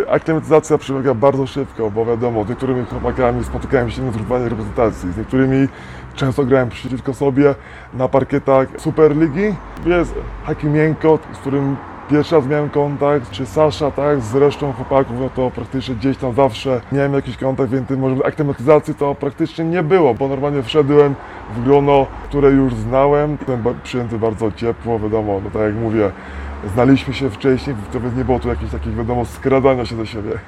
Aklimatyzacja przebiega bardzo szybko, bo wiadomo, z niektórymi chłopakami spotykałem się na zrównaniu reprezentacji, z niektórymi często grałem przeciwko sobie na parkietach Superligi. Jest Haki Miękko, z którym pierwszy raz miałem kontakt, czy Sasza, tak, z resztą chłopaków, no to praktycznie gdzieś tam zawsze miałem jakiś kontakt, więc może aklimatyzacji to praktycznie nie było, bo normalnie wszedłem w grono, które już znałem. Byłem przyjęty bardzo ciepło, wiadomo, no tak jak mówię, znaliśmy się wcześniej, więc nie było tu jakichś takich, wiadomo, skradania się do siebie.